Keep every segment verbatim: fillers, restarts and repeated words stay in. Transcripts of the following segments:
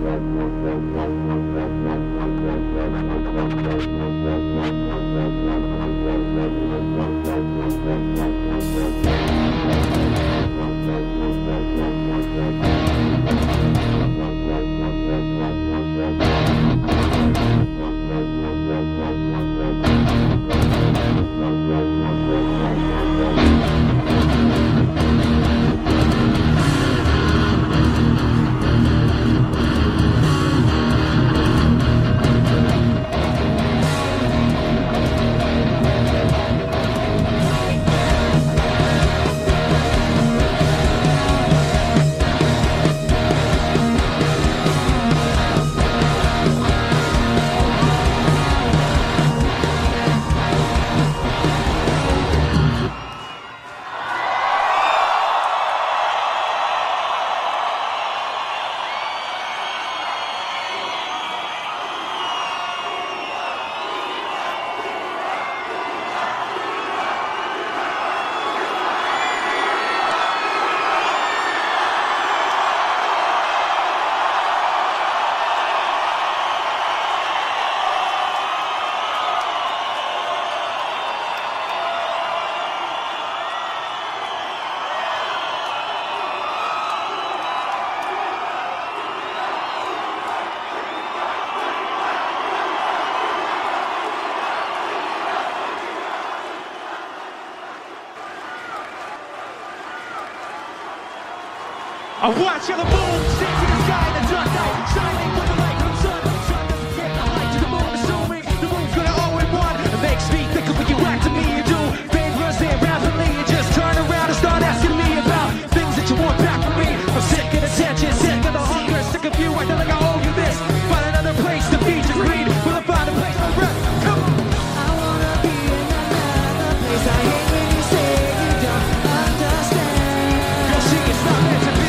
I watch the moon stick to the sky in the dark night, shining with the light from the sun. The sun doesn't get the light to the moon, assuming the moon's gonna owe it one. It makes me think of when you act to me, you do favors and rapidly, you just turn around and start asking me about things that you want back from me. I'm sick of attention, sick of the hunger, sick of you, I feel like I owe you this. Find another place to feed your greed, will I find a place to rest? Come on. I wanna be in another place. I hate when you say you don't understand. You'll see it's not meant to be.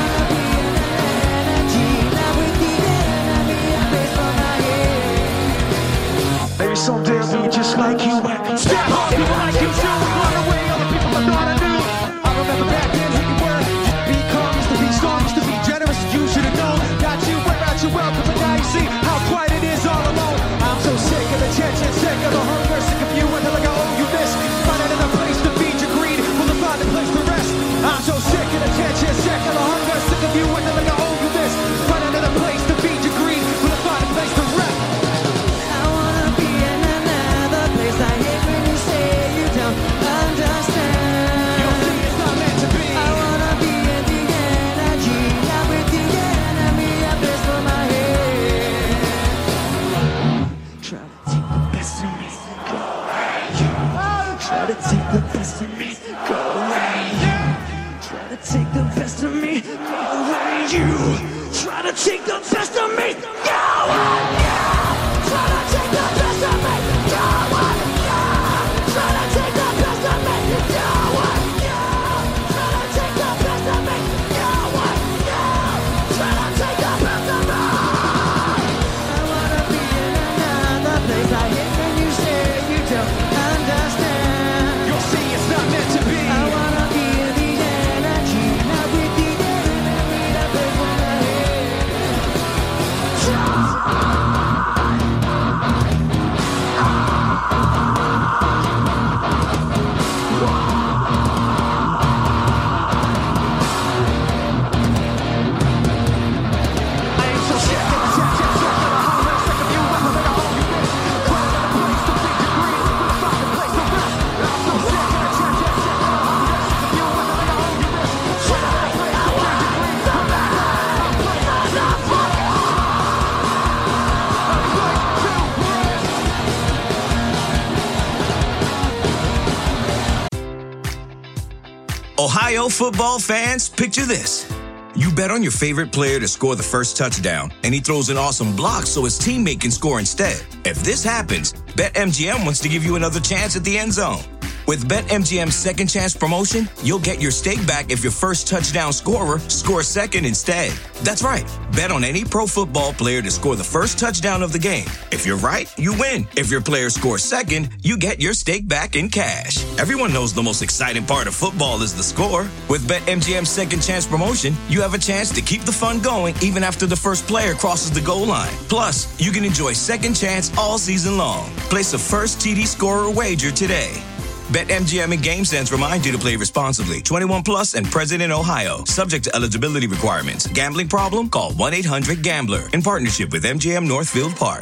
Maybe someday I'll be just like you. Step on people like you too. Run away all the people I thought I knew. I remember back then who you were. Used to be calm, used to be strong, used to be generous. You should have known. Got you, went out you welcome, but now you see how quiet it is all alone. I'm so sick of the tension, sick of the hunger, sick of you until like I owe you this. Find another place to feed your greed. Will I find a place to rest? I'm so sick of the tension, sick of the hunger, sick of you until like I owe you this. Find another place to feed your greed. Will I find a place to rest? I hate when you say you don't understand. You'll see it's not meant to be. I wanna be in the energy, not with the enemy. I place for my head. Try to take the best of me, go away. Try to take the best of me, go away. Try to take the best of me, go away. You try to take the best of me, go away. Try to take the best of me, go away. Try to take the best of me, go away. Try to take the best of me, go away. Try to take the best of me. I wanna be in another place. I hate when you say you don't understand. You'll see it's not meant to be. I wanna be in the energy, not with the enemy. I place for my head. Ohio football fans, picture this. You bet on your favorite player to score the first touchdown, and he throws an awesome block so his teammate can score instead. If this happens, BetMGM wants to give you another chance at the end zone. With BetMGM's Second Chance promotion, you'll get your stake back if your first touchdown scorer scores second instead. That's right. Bet on any pro football player to score the first touchdown of the game. If you're right, you win. If your player scores second, you get your stake back in cash. Everyone knows the most exciting part of football is the score. With BetMGM's Second Chance promotion, you have a chance to keep the fun going even after the first player crosses the goal line. Plus, you can enjoy Second Chance all season long. Place a first T D scorer wager today. BetMGM and GameSense remind you to play responsibly. twenty-one plus and present in Ohio. Subject to eligibility requirements. Gambling problem? Call one eight hundred gambler. In partnership with M G M Northfield Park.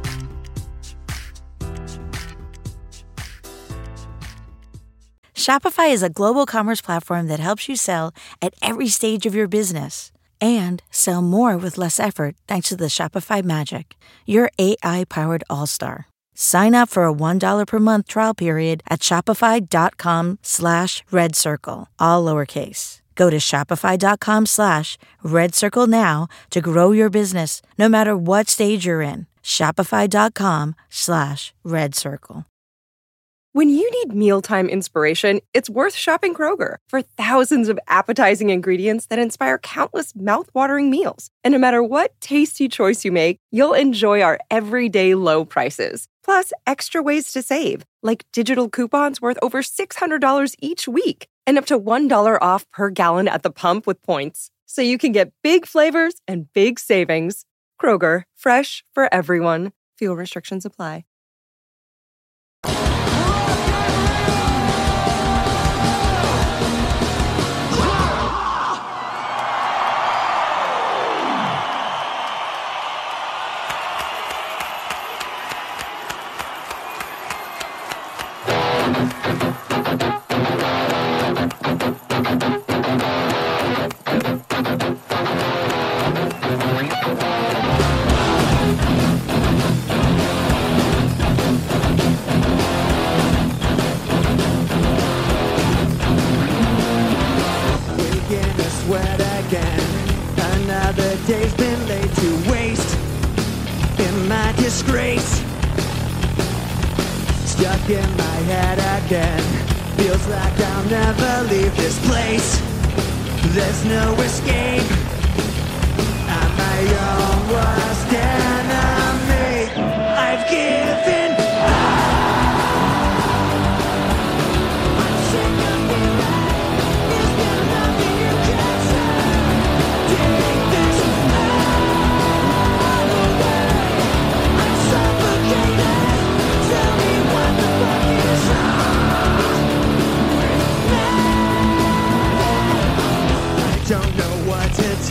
Shopify is a global commerce platform that helps you sell at every stage of your business and sell more with less effort thanks to the Shopify Magic, your A I-powered all-star. Sign up for a one dollar per month trial period at shopify.com slash red circle, all lowercase. Go to shopify.com slash red circle now to grow your business no matter what stage you're in. Shopify.com slash red circle. When you need mealtime inspiration, it's worth shopping Kroger for thousands of appetizing ingredients that inspire countless mouthwatering meals. And no matter what tasty choice you make, you'll enjoy our everyday low prices. Plus, extra ways to save, like digital coupons worth over six hundred dollars each week and up to one dollar off per gallon at the pump with points. So you can get big flavors and big savings. Kroger, fresh for everyone. Fuel restrictions apply. Another day's been laid to waste in my disgrace. Stuck in my head again. Feels like I'll never leave this place. There's no escape. I'm my own worst enemy. I've given up. I'm sick of being right. Is there nothing you can say? Take this all away. I'm suffocating. Tell me what the fuck is wrong with me. I don't know what to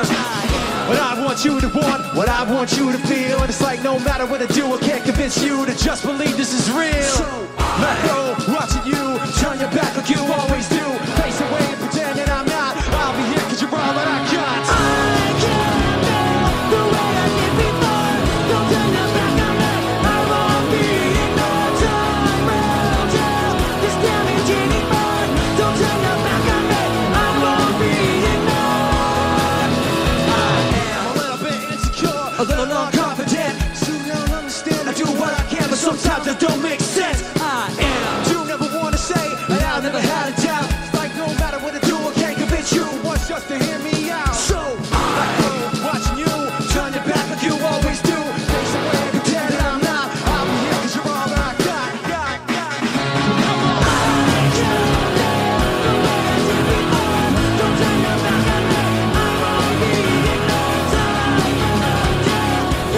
yours. But I want you to want what I want you to feel. And it's like no matter what I do, I can't convince you to just believe this is real. Let go, watching you, turn your back like you always do. Face away and pretend that I'm not. I'll be here cause you're all that I got. I can't feel the way I did before. Don't turn your back on me. I won't be ignored. Time will tell this damage anymore. Don't turn your back on me. I won't be ignored. I am a little bit insecure, a little non-confident. So you don't understand, I do what I can, but sometimes it don't make sense. I am, you never wanna say, and I'll never had a doubt. It's like no matter what I do, I can't convince you once just to hear me out. So, I go watching you, turn your back like you always do. Face away and pretend that I'm not. I'll be here cause you're all that I got, got, got. Come on. I can't feel the way I did before. Don't turn your back on me. I won't be ignored. Time will tell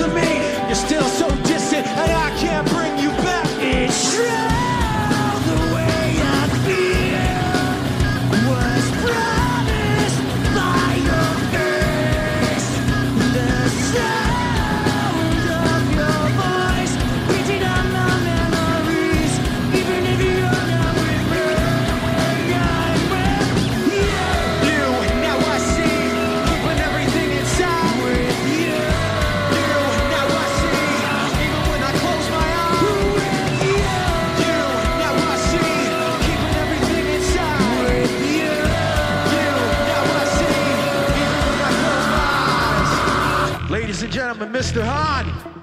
to me. You're still so distant, and I can't bring you back. It's true, the way I feel was promised by your face. The sound of your voice beating on my memories, even if you're not with me. I'm with you. You, now I see, keeping everything inside. With you. You, now I see, even when I close my eyes. With you. You, now I see, keeping everything inside. With you. You, now I see, even when I close my eyes. Ladies and gentlemen, Mister Hahn.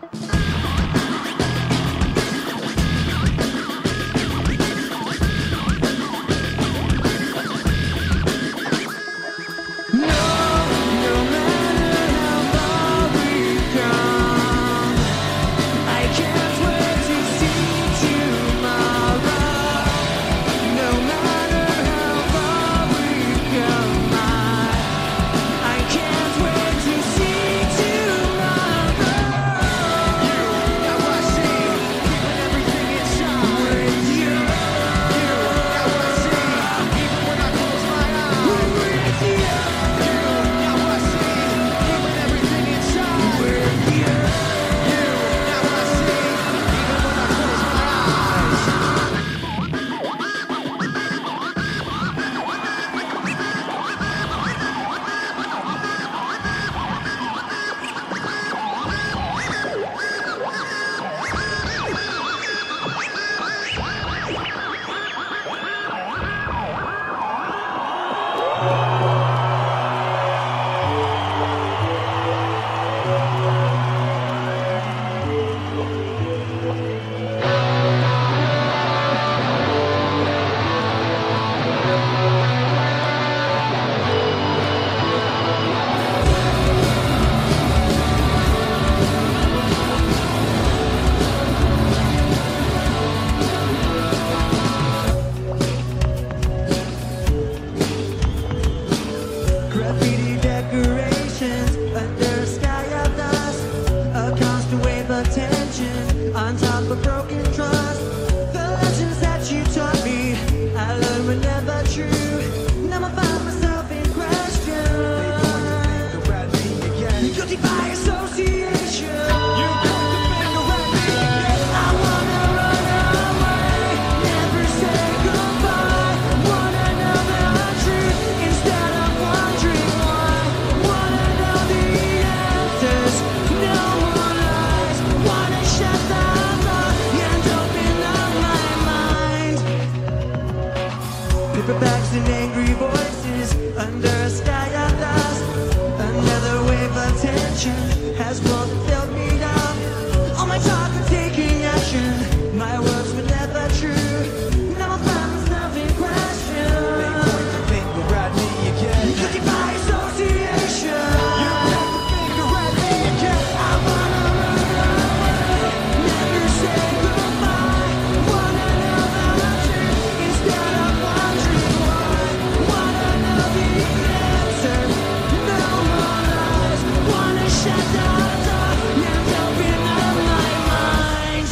Graffiti decorations under a sky of dust, a constant wave of tension on top of broken trust. The lessons that you taught me, I learned were never true. Now I find myself in question. Guilty by association. You point the finger at me again. I wanna run away, never say goodbye. Wanna know the truth instead of wondering why. Wanna know the answers, no more lies. Wanna shut the door and open up my mind. Paperbacks and angry voices under a sky of dust. Another wave of tension has more than filled me down. All my talk of taking action, my words were never true. Now I find myself in question. They point the finger at me again. Guilty by association. You point the finger at me again. I wanna run away, never say goodbye. Wanna know the truth instead of wondering why. Wanna know the answer, no more lies. Wanna shut the door and open up my mind.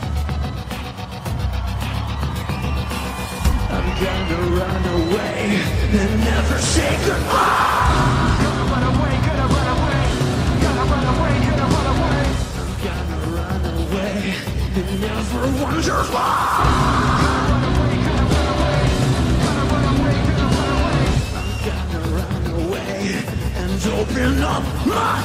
I'm gonna run away and never say goodbye. Gonna run away, gonna run away, gonna run away, gonna run away. I'm gonna run away and never wonder why. Gonna run away, gonna run away, gonna run away, gonna run away. I'm gonna run away and open up my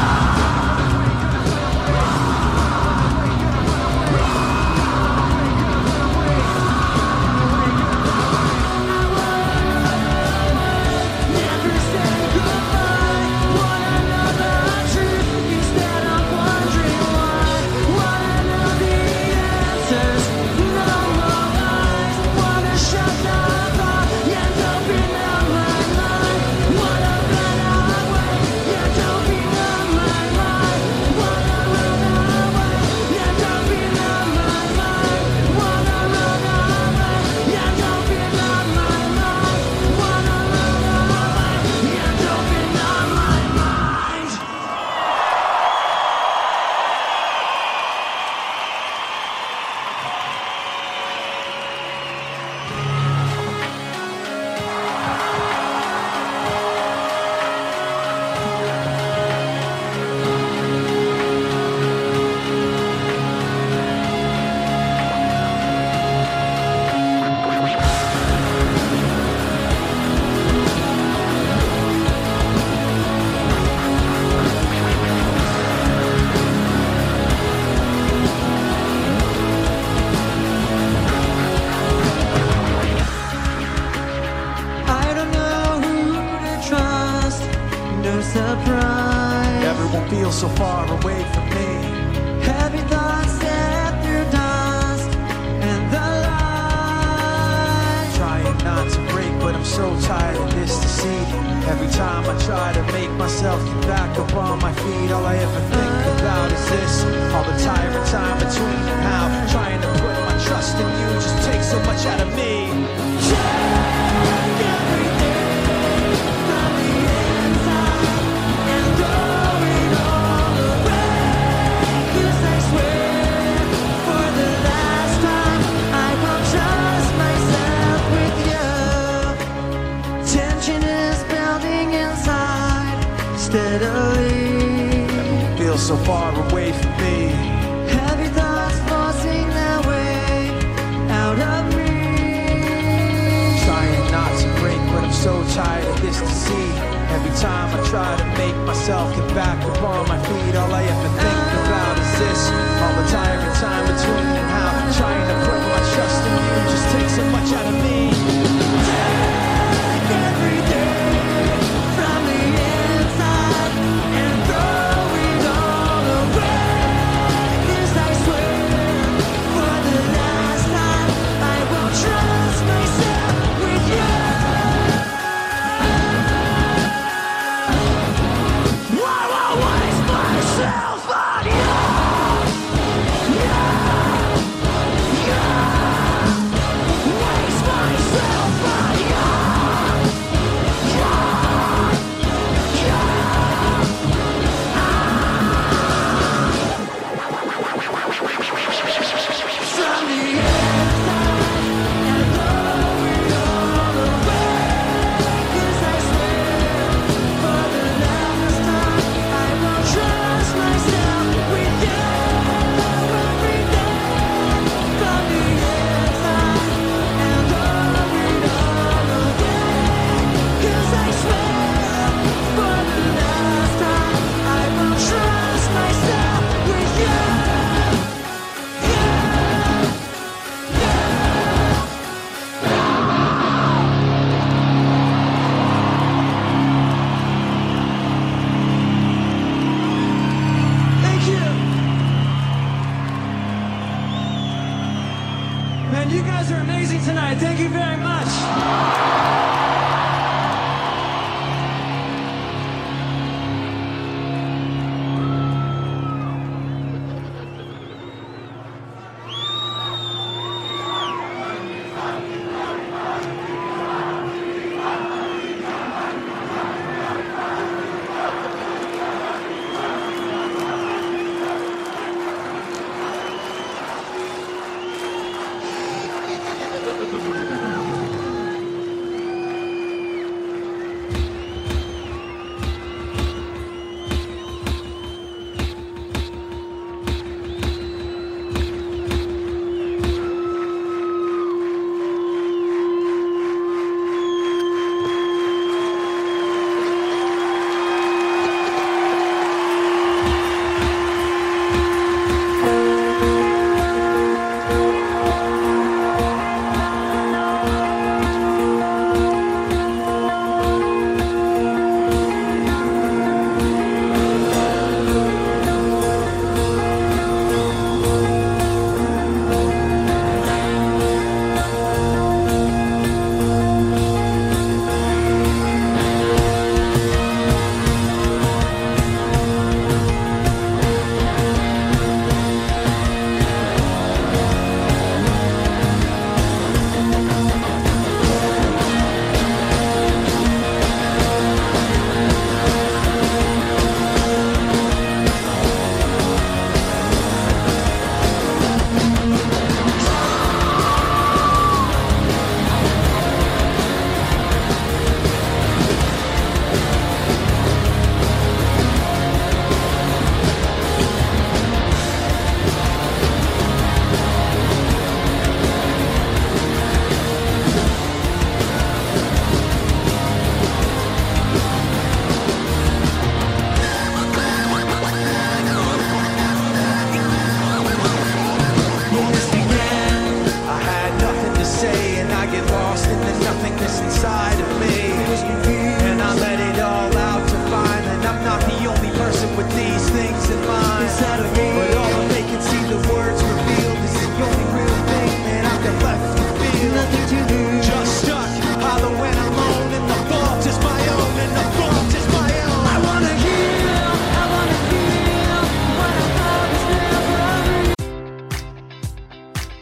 never say goodbye. Wanna know the truth instead of wondering why. Wanna know the answers, no more lies. Wanna shut the door and open up my mind. Wanna run away and open up feel so far away from me. Heavy thoughts step through dust and the light. Trying not to break, but I'm so tired of this deceit. Every time I try to make myself get back up on my feet, all I ever think about is this. All the tiring time between and how trying to put my trust in you just takes so much out of me. Take everything from the inside and throw it all away. 'Cause I swear for the last time I won't trust myself with you. Tension is building inside steadily. Feel so far away from me. Heavy thoughts forcing their way out of me. Trying not to break, but I'm so tired of this deceit. Every time I try to make myself get back up on my feet, all I ever think about is this. All the tiring time between and how trying to put my trust in you just takes so much out of me. Take everything from the inside and throw it all away. 'Cause I swear for the last time I won't trust myself with you. Why will I waste myself on you? Yeah, yeah. Waste myself on you. From the inside and throw it all away. 'Cause I swear for the last time I won't trust myself with you. Everything from the inside and throw it all away. 'Cause I swear for the last time I won't trust myself with you. Thank you. Man, you guys are amazing tonight. Thank you very much.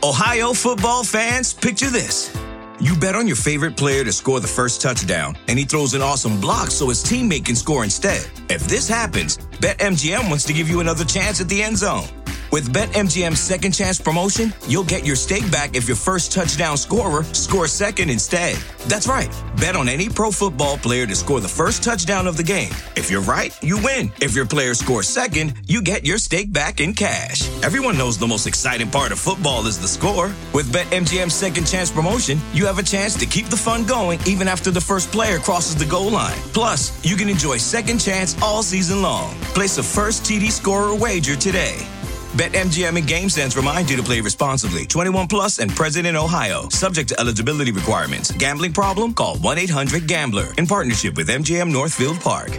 Ohio football fans, picture this. You bet on your favorite player to score the first touchdown, and he throws an awesome block so his teammate can score instead. If this happens, BetMGM wants to give you another chance at the end zone. With BetMGM's second chance promotion, you'll get your stake back if your first touchdown scorer scores second instead. That's right. Bet on any pro football player to score the first touchdown of the game. If you're right, you win. If your player scores second, you get your stake back in cash. Everyone knows the most exciting part of football is the score. With BetMGM's second chance promotion, you have a chance to keep the fun going even after the first player crosses the goal line. Plus, you can enjoy second chance all season long. Place a first T D scorer wager today. BetMGM and GameSense remind you to play responsibly. twenty-one plus and present in Ohio. Subject to eligibility requirements. Gambling problem? Call one eight hundred gambler. In partnership with M G M Northfield Park.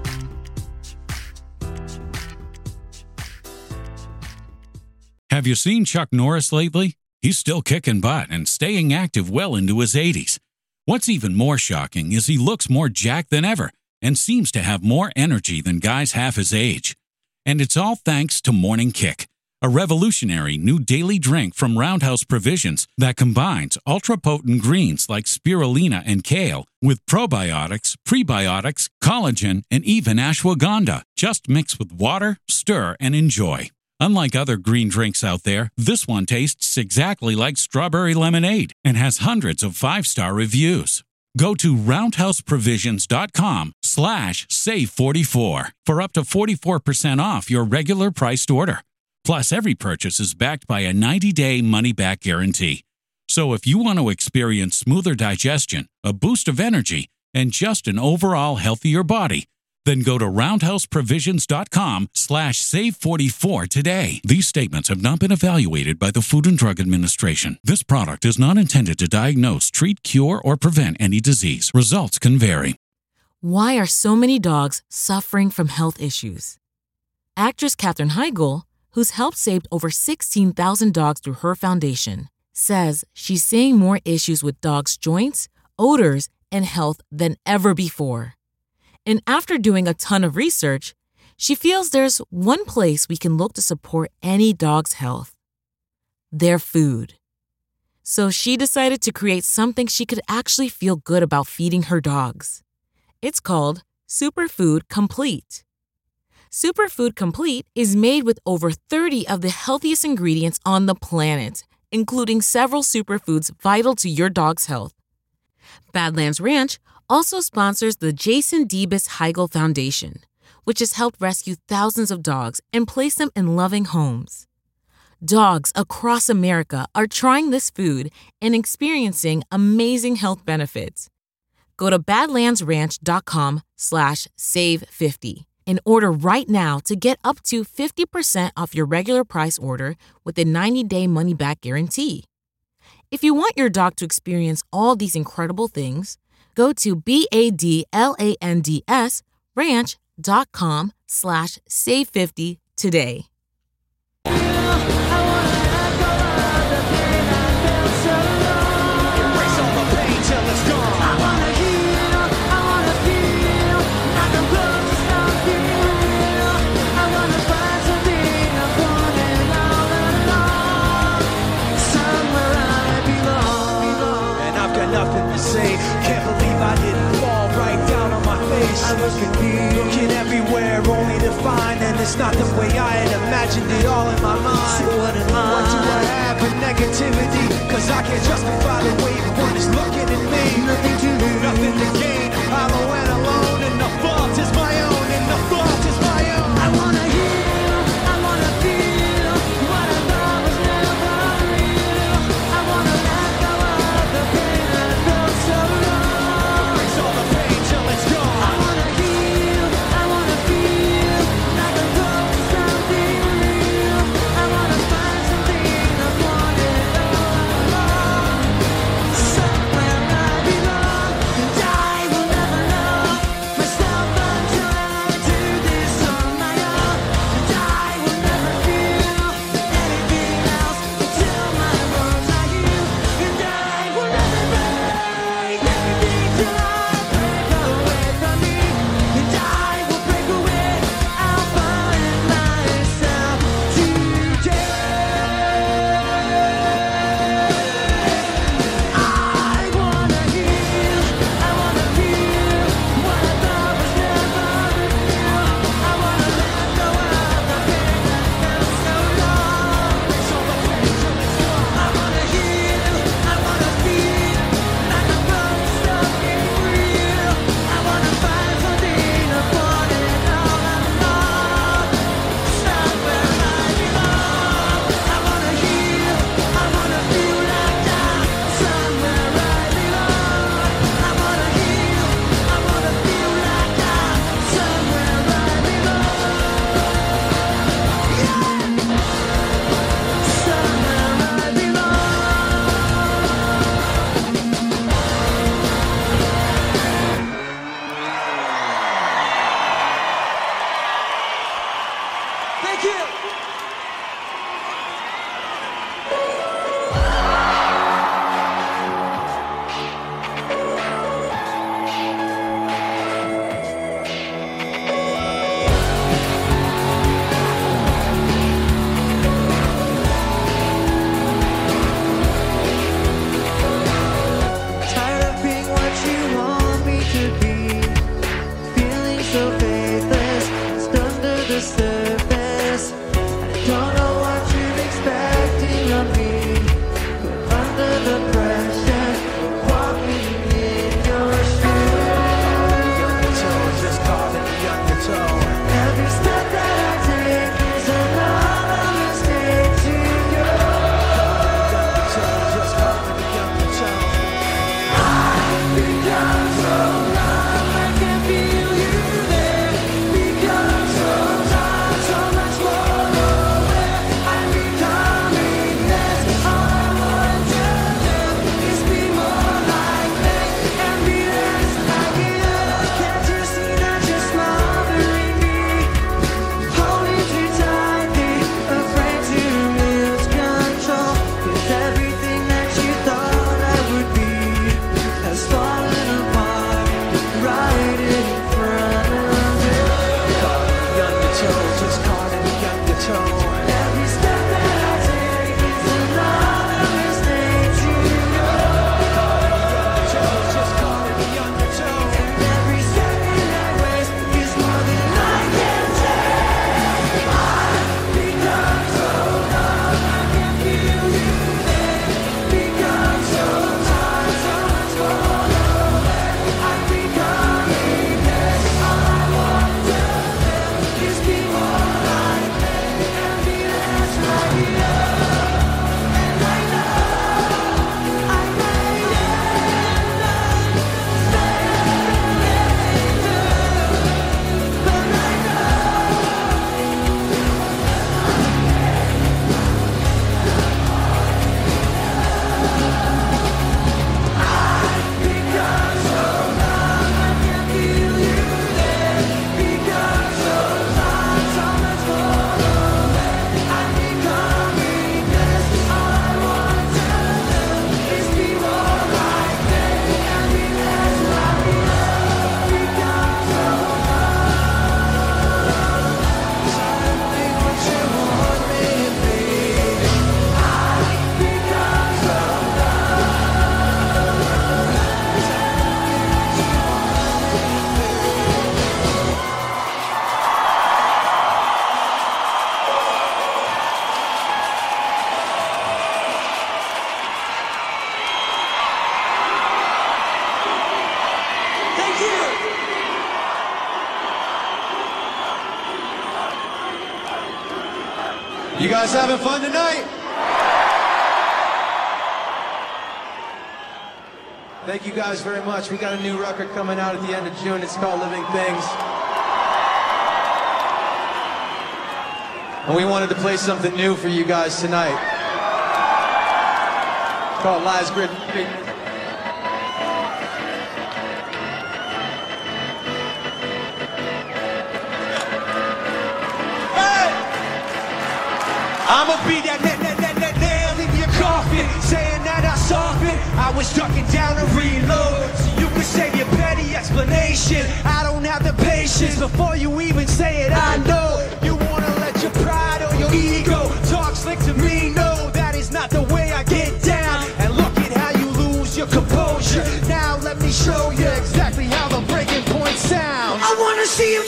Have you seen Chuck Norris lately? He's still kicking butt and staying active well into his eighties. What's even more shocking is he looks more jacked than ever and seems to have more energy than guys half his age. And it's all thanks to Morning Kick, a revolutionary new daily drink from Roundhouse Provisions that combines ultra-potent greens like spirulina and kale with probiotics, prebiotics, collagen, and even ashwagandha. Just mix with water, stir, and enjoy. Unlike other green drinks out there, this one tastes exactly like strawberry lemonade and has hundreds of five-star reviews. Go to roundhouseprovisions.com slash save44 for up to forty-four percent off your regular priced order. Plus, every purchase is backed by a ninety-day money-back guarantee. So if you want to experience smoother digestion, a boost of energy, and just an overall healthier body, then go to roundhouseprovisions.com slash save44 today. These statements have not been evaluated by the Food and Drug Administration. This product is not intended to diagnose, treat, cure, or prevent any disease. Results can vary. Why are so many dogs suffering from health issues? Actress Katherine Heigl, who's helped save over sixteen thousand dogs through her foundation, says she's seeing more issues with dogs' joints, odors, and health than ever before. And after doing a ton of research, she feels there's one place we can look to support any dog's health: their food. So she decided to create something she could actually feel good about feeding her dogs. It's called Superfood Complete. Superfood Complete is made with over thirty of the healthiest ingredients on the planet, including several superfoods vital to your dog's health. Badlands Ranch also sponsors the Jason Debus Heigl Foundation, which has helped rescue thousands of dogs and place them in loving homes. Dogs across America are trying this food and experiencing amazing health benefits. Go to badlandsranch.com slash save50 and order right now to get up to fifty percent off your regular price order with a ninety-day money-back guarantee. If you want your dog to experience all these incredible things, go to B-A-D-L-A-N-D-S ranch.com slash save50 today. Can't believe I didn't fall right down on my face. I look at me, looking everywhere, only to find that it's not the way I had imagined it all in my mind. So what am I? What do I have for negativity? Cause I can't justify the way everyone is looking at me. Nothing to do, nothing to gain. Hollow and alone, and the fault is my own, and the fault is my own. I wanna heal, I wanna feel what I thought was never real. I wanna let go of the pain I felt so long. Erase all the pain till it's gone. I wanna heal, I wanna feel like I'm close to something real. I wanna find something I wanted all along. Somewhere I belong. Thank you. Tired of being what you want me to be, feeling so faithless, just under the surface. I don't know what you're expecting of me, but under the pressure, walking in your shoes. Undertow, just calling the undertow. Every step that I take is another mistake to you. Undertow, just calling the undertow. Become so numb, I can feel you there. Become so tired, so much more aware. I'm becoming less. All I want to do is be more like me and be less like you. Can't you see that you're smothering me? Holding too tightly, afraid to lose control. 'Cause everything that you thought I would be has fallen apart right in front of you. Calling the undertow, just calling the undertow. Every step that I take is another mistake to you. Just calling the undertow. And every second I waste is more than I can take. I've become so numb, I can feel you there. Become so tired, so much more aware. I'm becoming less. All I want to do is be more like me and be less like you. And I know I made it enough, but I become so numb, I can feel you there. Become so tired, so much more aware. I'm becoming less. All I want to do is be more like me and be less like you. Become so Be what you want me to be. become so Thank you. You guys having fun tonight? Thank you guys very much. We got a new record coming out at the end of June. It's called Living Things. And we wanted to play something new for you guys tonight. It's called Lies Grid. I'ma be that na- na- na- na- nail in your coffin, saying that I softened. I was ducking down to reload, so you can save your petty explanation. I don't have the patience before you even say it. I know you wanna let your pride or your ego talk slick to me. No, that is not the way I get down. And look at how you lose your composure. Now let me show you exactly how the breaking point sounds. I wanna see you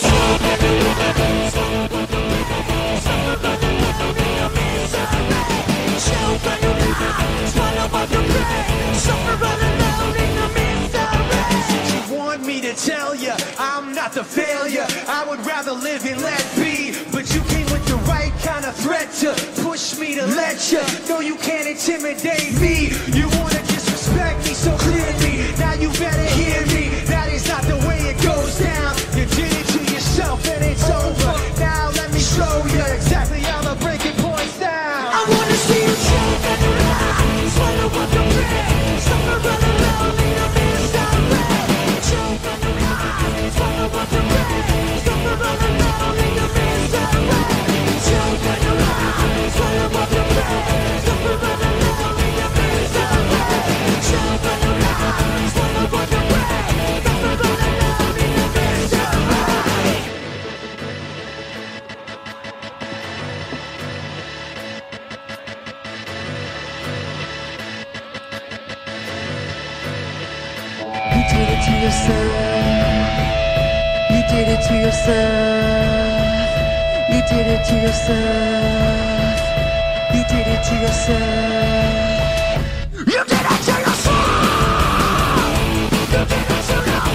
You want me to tell you I'm not the failure. I would rather live and let be. But you came with the right kind of threat to push me to let you. No, you can't intimidate me. You wanna disrespect me so clearly. Now you better hear me. That is not the way it goes down. You did it to yourself and it's over. Now let me show you exactly how the breaking point sounds. I wanna see you choke and lie. Swallow up your brain. Suffer run around, lead a misdirect. Choke and lie. Swallow up your brain. Suffer run around, lead a misdirect. yourself. You did it to yourself. You did it to yourself. You did it to yourself. You did it to yourself. You did it to yourself.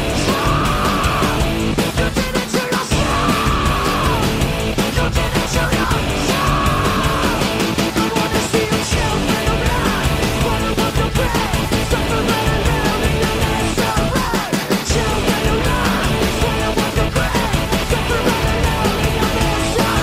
You did it to yourself. You did it to yourself. Don't wanna see you choke when I'm blind. Wanna walk your way. Suffer right around in your misery. Choke when I'm blind. Wanna walk your way. Suffer right around in your misery.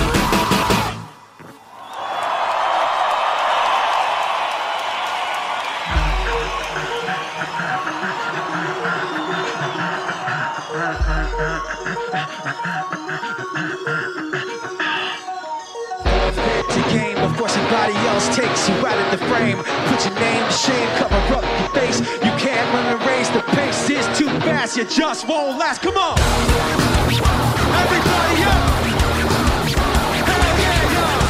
To game before somebody else takes you out of the frame. Put your name to shame, cover up your face. You can't run the race, the pace is too fast. You just won't last. Come on, everybody up! Hell yeah, yeah!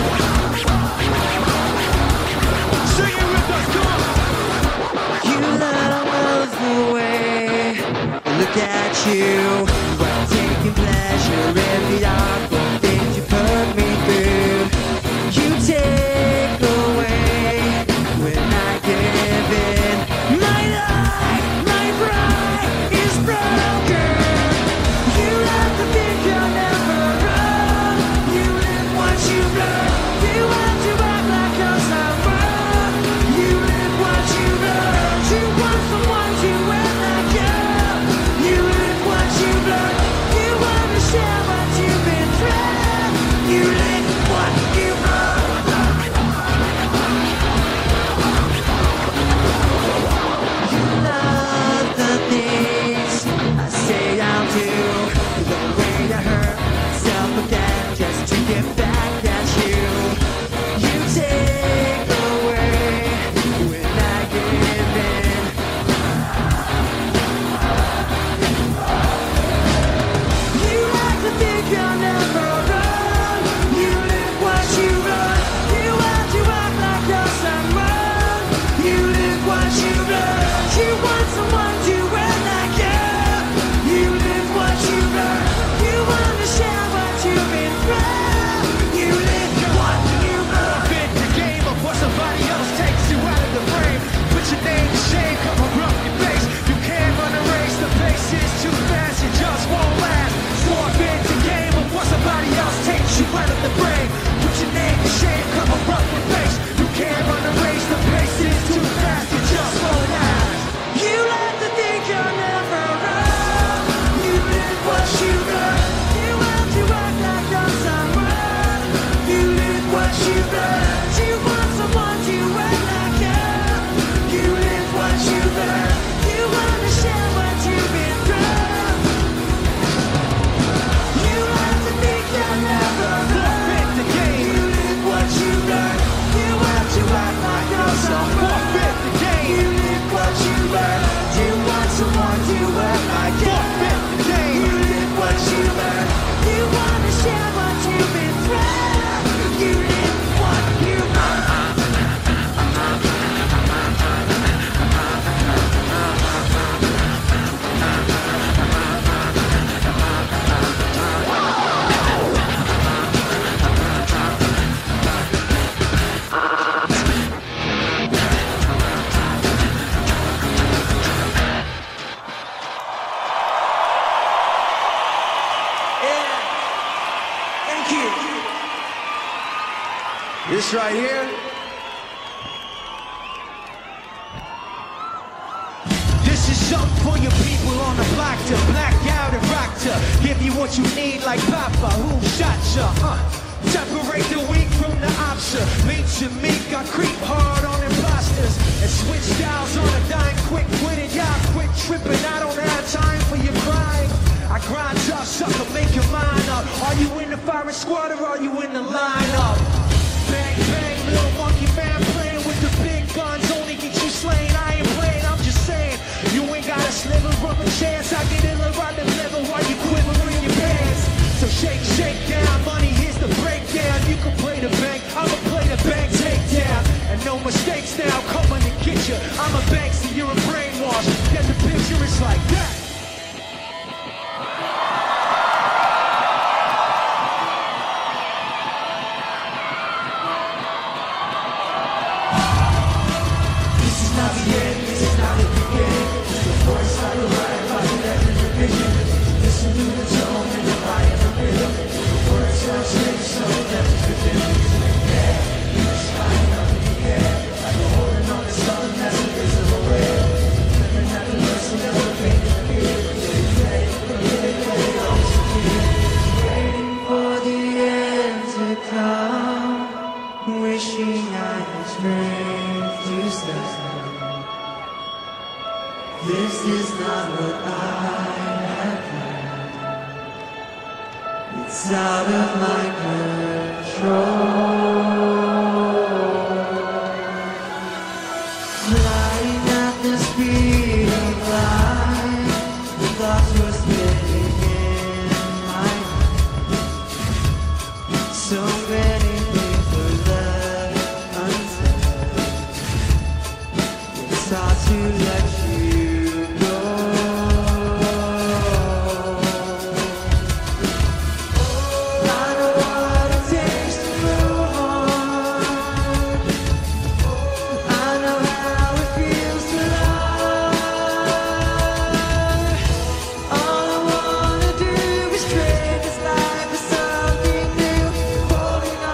Sing it with us, come on! You love the way I look at you. You are taking pleasure in the awful things you put me through. You take away when I give in. My life, my pride is broken. You love to think you'll never run. You live what you learn. You want to act like you're someone. You live what you learn. You want someone to wear like you. You live what you learn. You understand what you've been through. You live what you learn. You love the things I say I'll do. The way I hurt myself again just to get back at you. You take away when I give in. You like to think you'll never run. You live what you run. You want to act like you're someone. You live what you learn. You want someone to wear like you. You live what you learn. You understand what you've been through. You live what you learn. Fit the game before somebody else takes you out of the frame. Put your name to shame, cover up your face. You can't run the race, the pace is too fast, you just won't last. Forfeit the game before somebody else takes you out of the frame. Put your name to shame, cover up your face. You can't run the race, the pace is too fast, you just won't last. You like to think you'll never run. You live what you learn. You want to act like you're someone. You live what you learn. You want someone to wear like you. You live what you learn. You understand what you've been through. You like to think you'll never run. Forfeit the game. You live what you learn. You want to act like you're someone. Forfeit the game. You live what you learn. You want someone to wear like you. Forfeit the game. You live what you learn. You understand what you've been through. You live what you learn. Thank you. This right here. This is something for your people on the block to black out and rock to. Give you what you need like Papa, who shot ya? Uh, separate the weak from the option. Meet your meek, I creep hard on imposters and switch styles on a dime. Quick quitting, y'all quit tripping. I don't have time for your crying. I grind tough, sucker, make your mind up. Are you in the firing squad or are you in the lineup? Bang, bang, little monkey man playing with the big guns. Only get you slain, I ain't playing, I'm just saying. You ain't got a sliver of a chance. I get iller on the level while you quiver in your pants. So shake, shake down, money, here's the breakdown. You can play the bank, I'ma play the bank takedown. And no mistakes now, coming to get you. I'm a Banksy, you're a brainwash. Get the picture, it's like that. This is not what I had planned. It's out of my control. Flying at the speed of light, the thoughts were spinning in my mind. So many things were left unsaid. It's hard to let you go. I know what it takes to move on. I know how it feels to love. All I wanna do is trade this life for something new. Holding on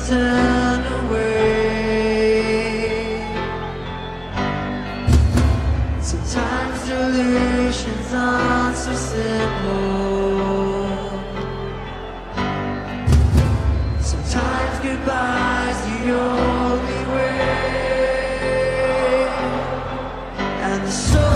turn away. Sometimes delusions aren't so simple. Sometimes goodbye's the only way. And the soul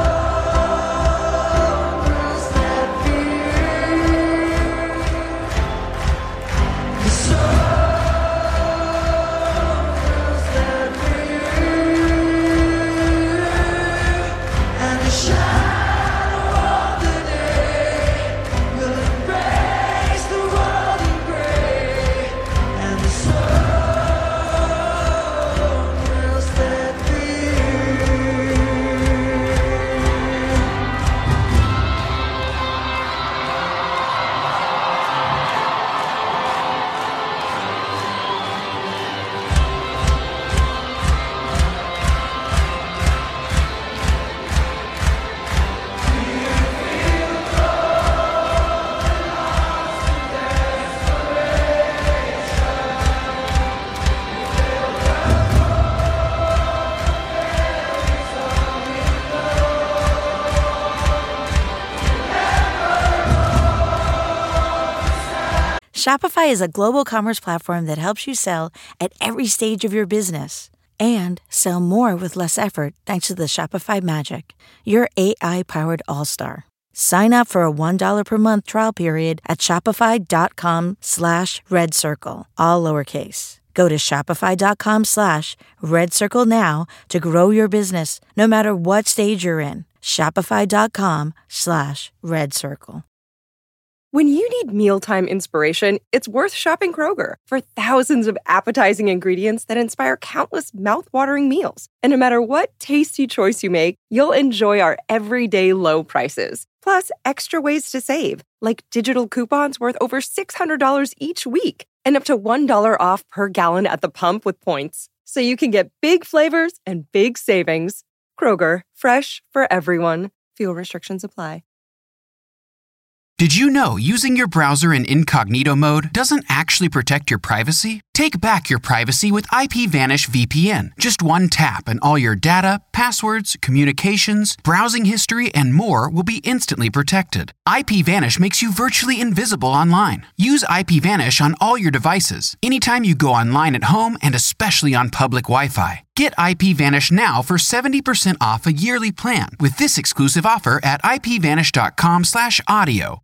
Shopify is a global commerce platform that helps you sell at every stage of your business and sell more with less effort thanks to the Shopify Magic, your A I-powered all-star. Sign up for a one dollar per month trial period at shopify.com slash red circle, all lowercase. Go to shopify.com slash red circle now to grow your business no matter what stage you're in. Shopify.com slash red circle. When you need mealtime inspiration, it's worth shopping Kroger for thousands of appetizing ingredients that inspire countless mouth-watering meals. And no matter what tasty choice you make, you'll enjoy our everyday low prices. Plus, extra ways to save, like digital coupons worth over six hundred dollars each week and up to one dollar off per gallon at the pump with points. So you can get big flavors and big savings. Kroger, fresh for everyone. Fuel restrictions apply. Did you know using your browser in incognito mode doesn't actually protect your privacy? Take back your privacy with IPVanish V P N. Just one tap and all your data, passwords, communications, browsing history, and more will be instantly protected. IPVanish makes you virtually invisible online. Use IPVanish on all your devices, anytime you go online at home and especially on public Wi-Fi. Get IPVanish now for seventy percent off a yearly plan with this exclusive offer at ipvanish.com slash audio.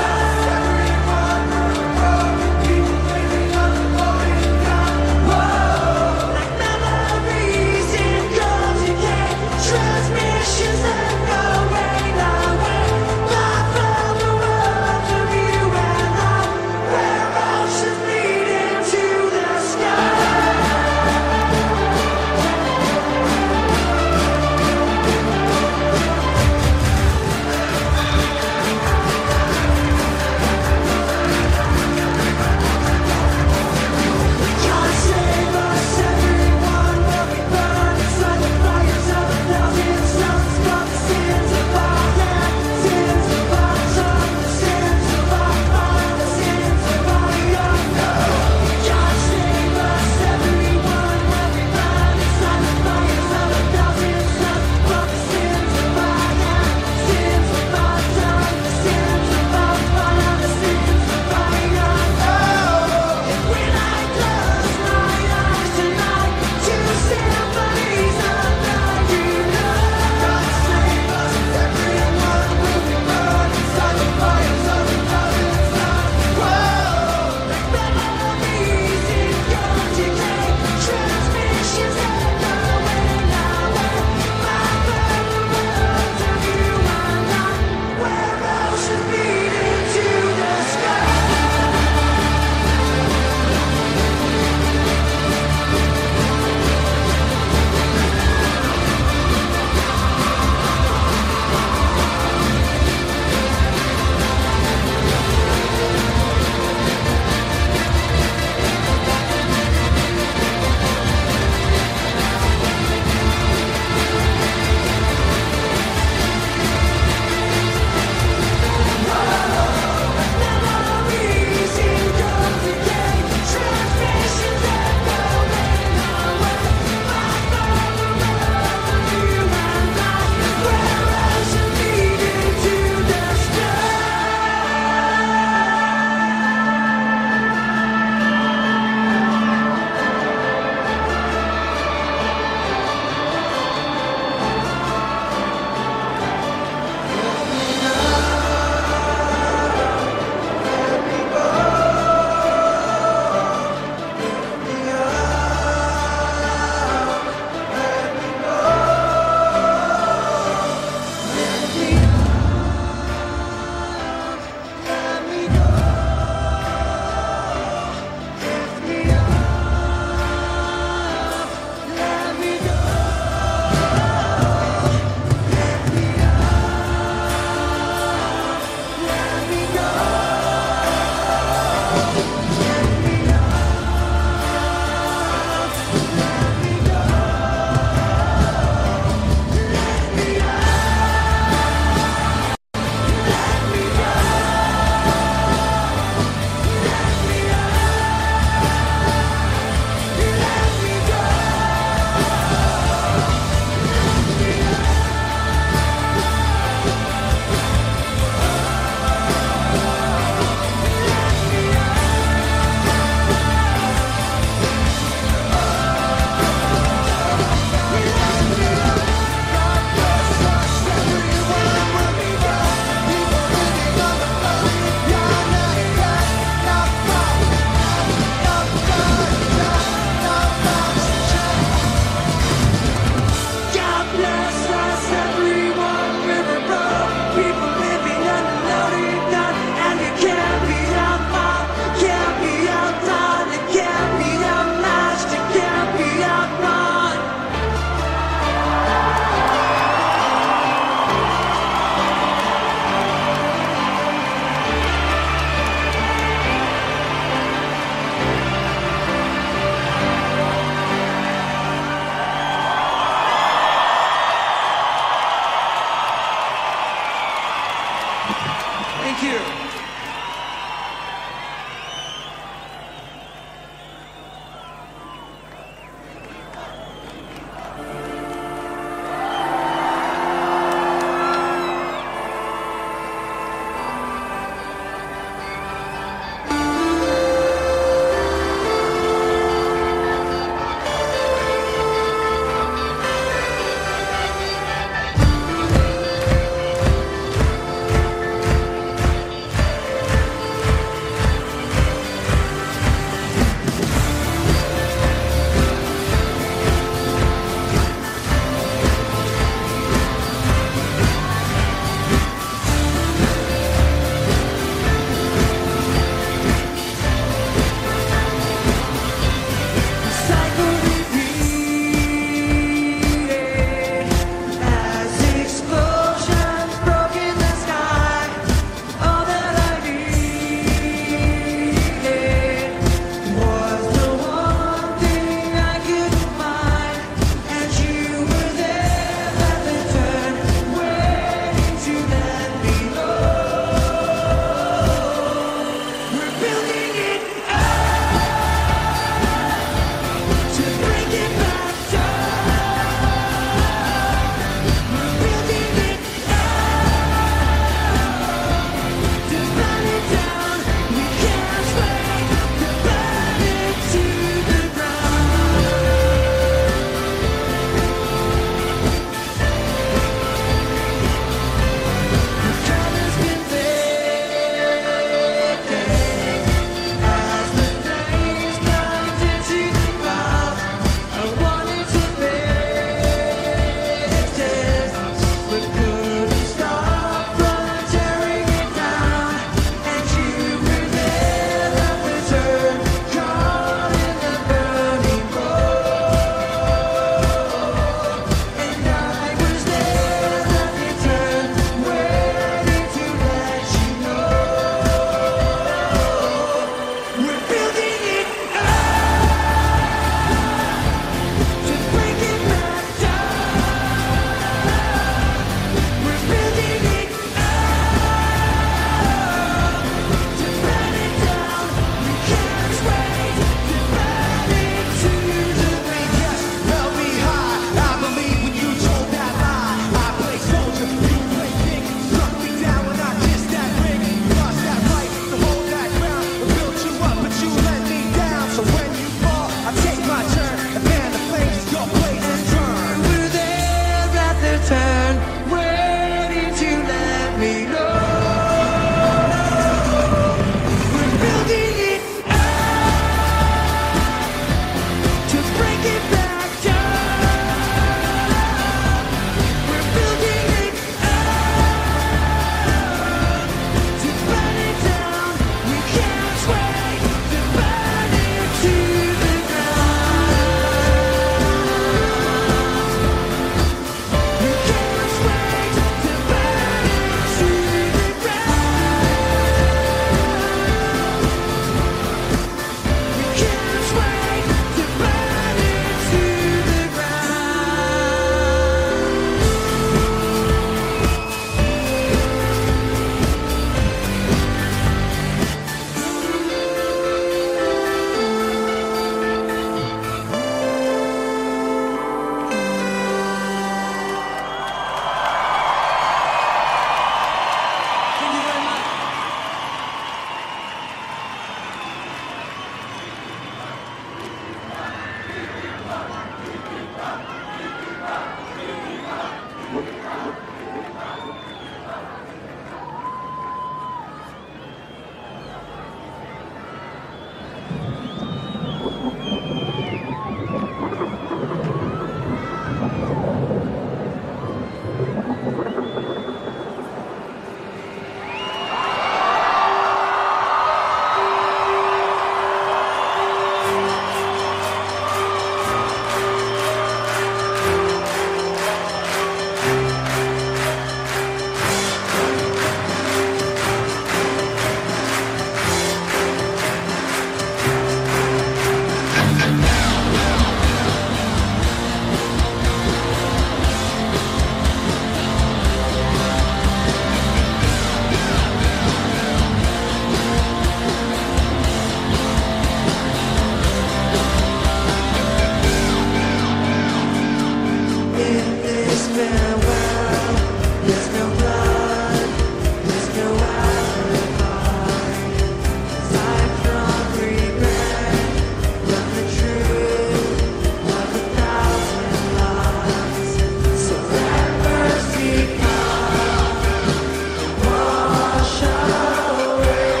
farewell. There's no blood, there's no alibi. Aside from regret, from the truth of a thousand lies. So let mercy come and wash away.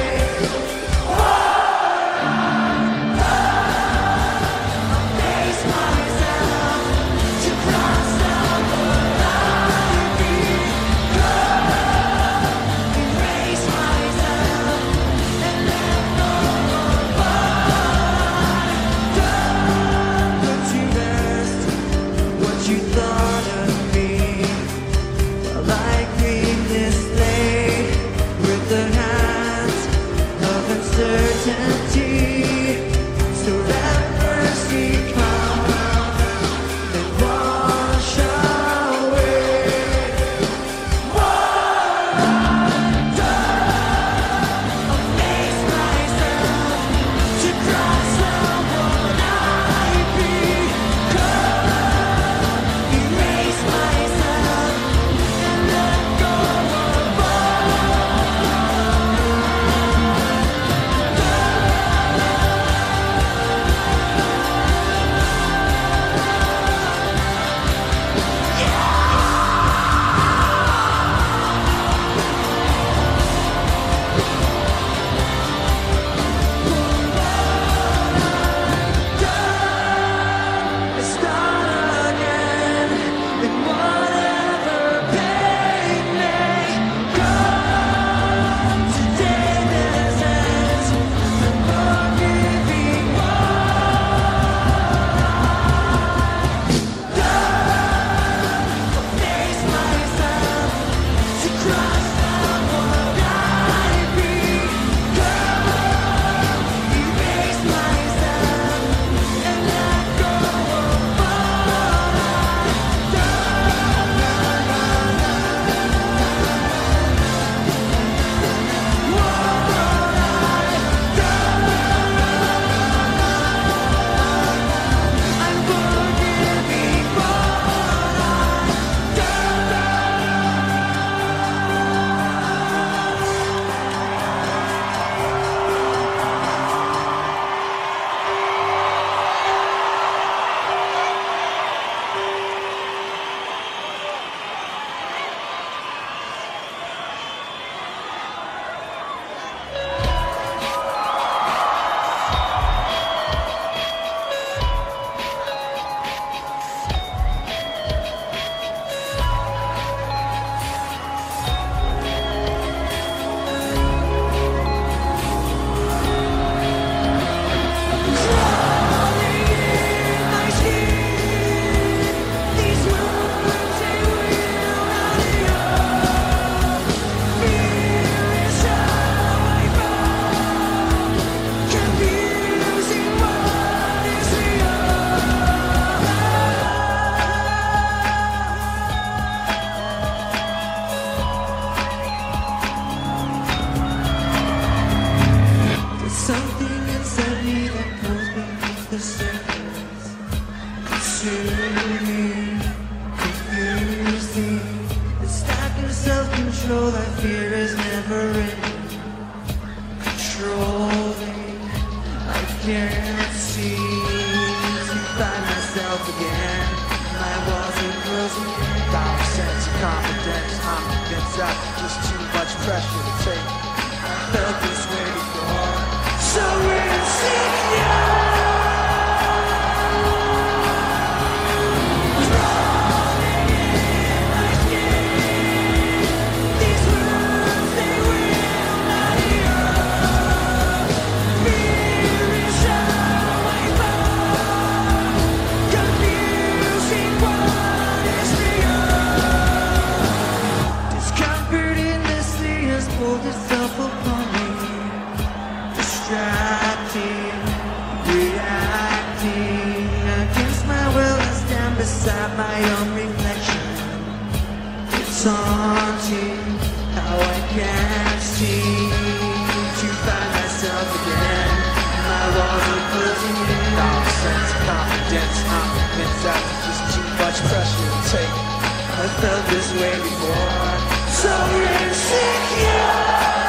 Face myself to cross over life become. Erase myself and let go of what I've done. Put to rest what you thought of me. While I clean this slate with the hands of uncertainty. So let mercy come and wash away what I've done. I'll face myself to cross over what I've become. Erase myself and let go of what start again, and whatever pain may come. Today this ends, I'm forgiving what I've done. Face myself to cross out what I've become. Erase myself and let go of what I've I'm forgiving what I've my skin. These wounds they will not heal. Fear is how I fall, confusing what is real. There's something inside me that goes beneath the surface, consuming, confusing. This lack of self-control I fear is never ending, controlling. I can't seem to find myself again. My walls are closing in. Dark sense of confidence, I'm convinced that's just too much pressure to take. I felt this way before. So insecure. Crawling in my skin. These wounds they will not heal. Fear is how I fall, confusing what is real. Discomfort endlessly has pulled itself upon me. Distracting, reacting against my will. I stand beside my own reflection. It's haunting how I can't seem to find myself again. My walls are closing in. Dark sense of confidence, I'm convinced that's just too much pressure to take. felt this way before. So insecure.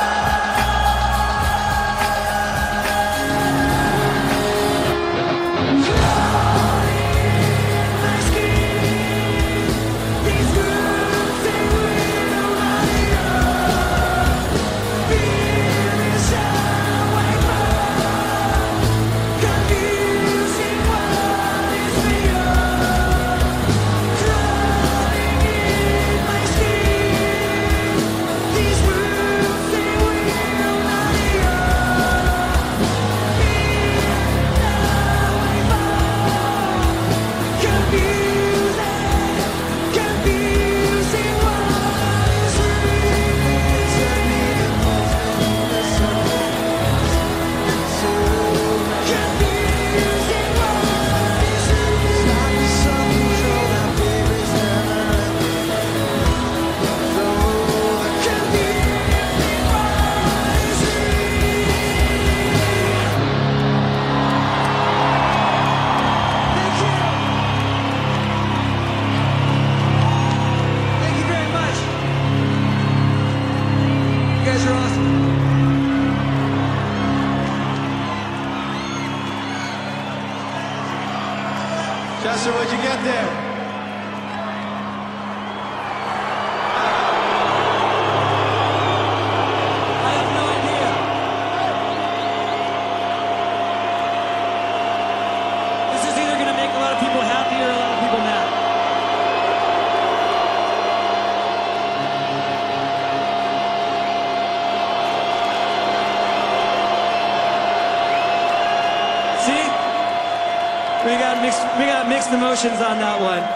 Chester, what'd you get there? I have no idea. This is either going to make a lot of people happy or a lot of people mad. See? We got mixed, we got mixed emotions on that one.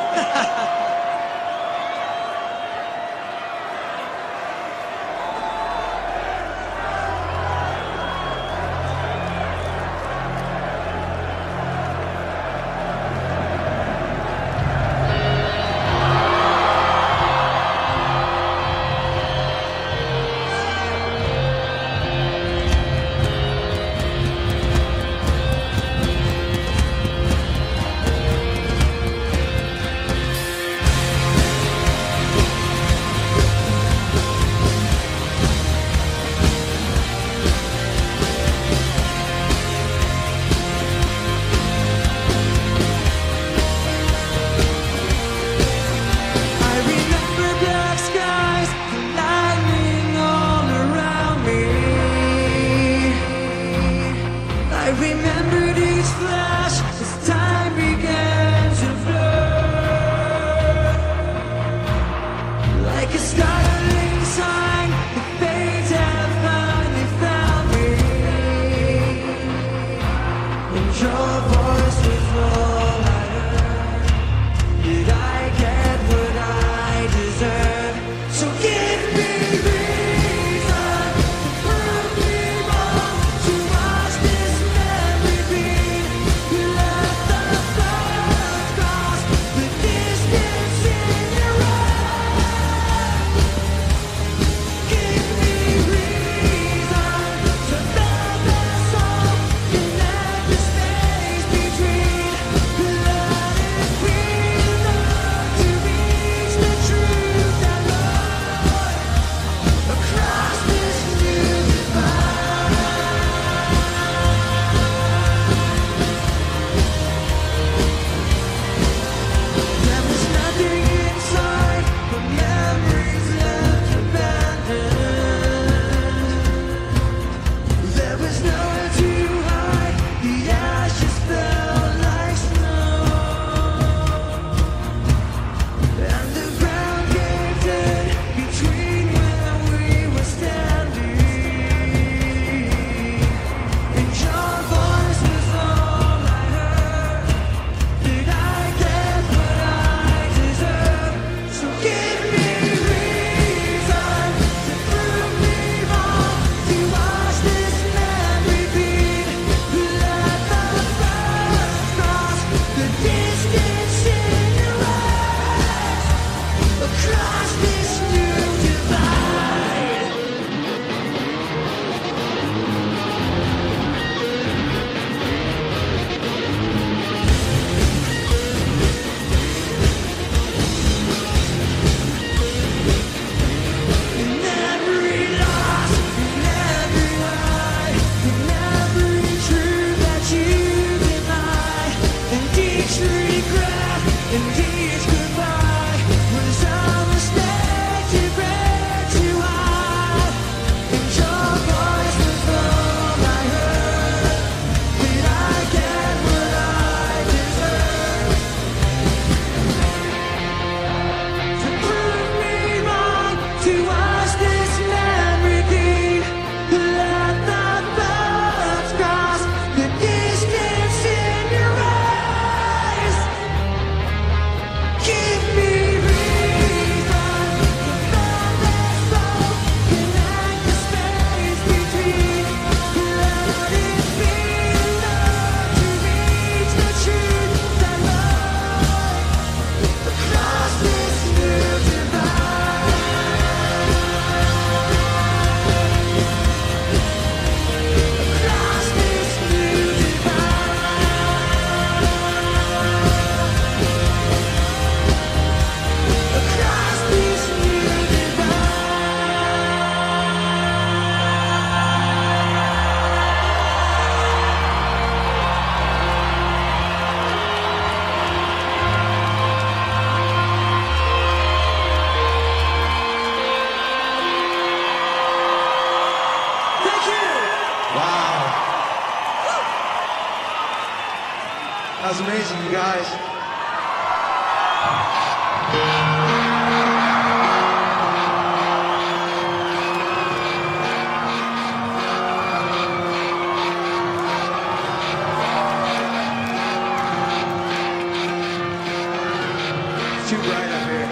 guys. It's too bright up here.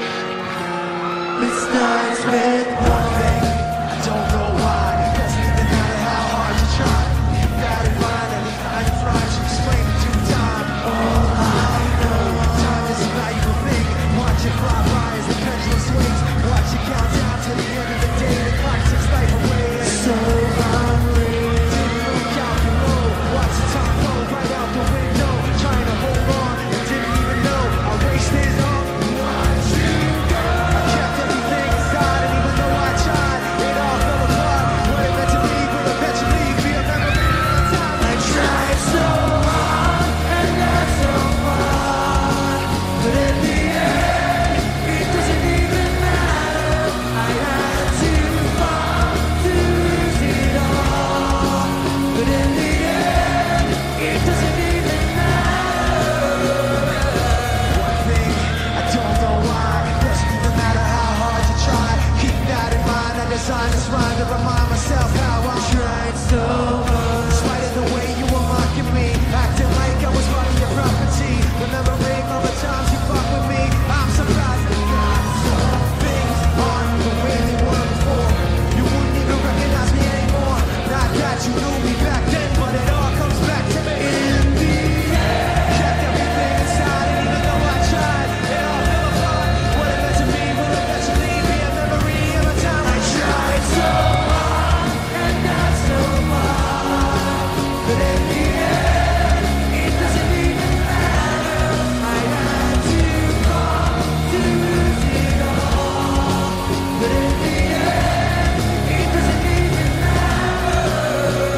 It starts with one thing. I don't know why. It doesn't even matter how hard you try. Keep that in mind. Every time you try to explain it to time. All I know, time is a valuable thing. Watch it fly by as the pendulum swings. Watch it count down to the end of the day. The clock takes life away. So hungry. Didn't look out below. Watch the time go right out the window. Trying to hold on and didn't even know I wasted all. Watch you go. I kept everything inside, and even though I tried, it all fell apart. What it meant to be will eventually be a memory of time. I tried so hard and got so far, but in the end, it doesn't even matter. I had to fall to lose it all, but in the end, it doesn't even matter. One thing, I don't know why. Doesn't even matter how hard you try. Keep that in mind. I designed this rhyme to remind myself how I tried so hard. In spite of the way you were mocking me, acting like I was part of your property. Remembering all the times you fucked with me. I'm surprised that God, some things aren't the way they were before. You wouldn't even recognize me anymore. Not that you knew me back then, but it all comes back to me. In the end, kept everything inside, and even though I tried, it all fell apart. What it meant to me will eventually be a memory of a time I tried so hard and got so far, but in the end, it doesn't even matter. I had to fall to lose it all, but in the end, it doesn't even matter.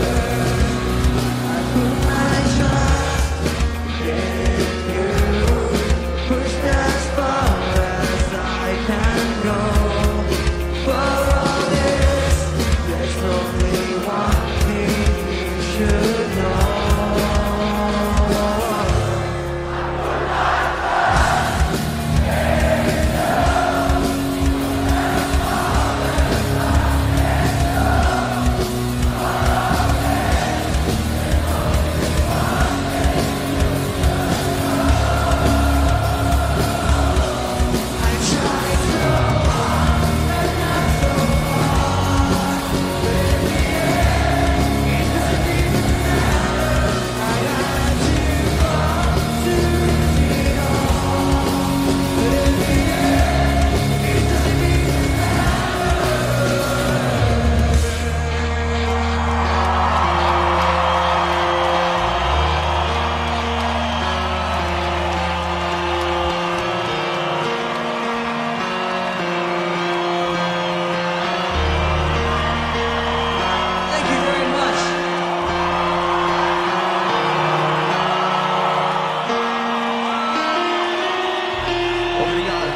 I put my trust in you, pushed as far as I can go. For all this, there's only one thing you should know. I tried so hard and got so far, but in the end, it doesn't even matter. I had to fall to lose it all, but in the end, it doesn't even Thank you very much. Obrigado.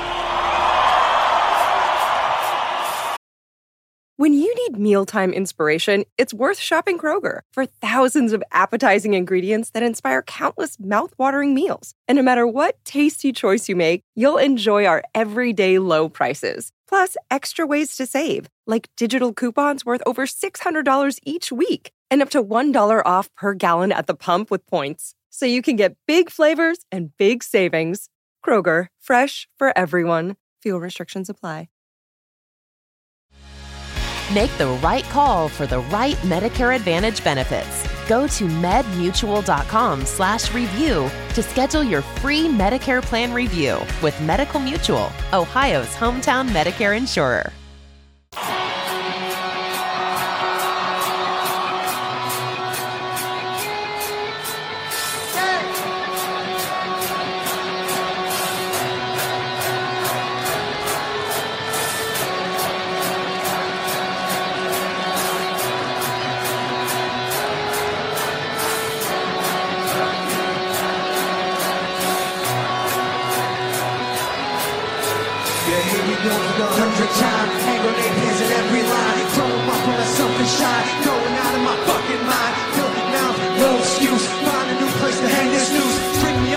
When you need mealtime inspiration, it's worth shopping Kroger for thousands of appetizing ingredients that inspire countless mouth-watering meals. And no matter what tasty choice you make, you'll enjoy our everyday low prices. Plus, extra ways to save, like digital coupons worth over six hundred dollars each week and up to one dollar off per gallon at the pump with points. So you can get big flavors and big savings. Kroger, fresh for everyone. Fuel restrictions apply. Make the right call for the right Medicare Advantage benefits. Go to medmutual.com slash review to schedule your free Medicare plan review with Medical Mutual, Ohio's hometown Medicare insurer. Yeah, here we go for the hundredth time. Hand grenade pins in every line. Throw 'em up on a something shine. Going out of my fucking mind. Filthy mouth, no excuse. Find a new place to hang this noose. String me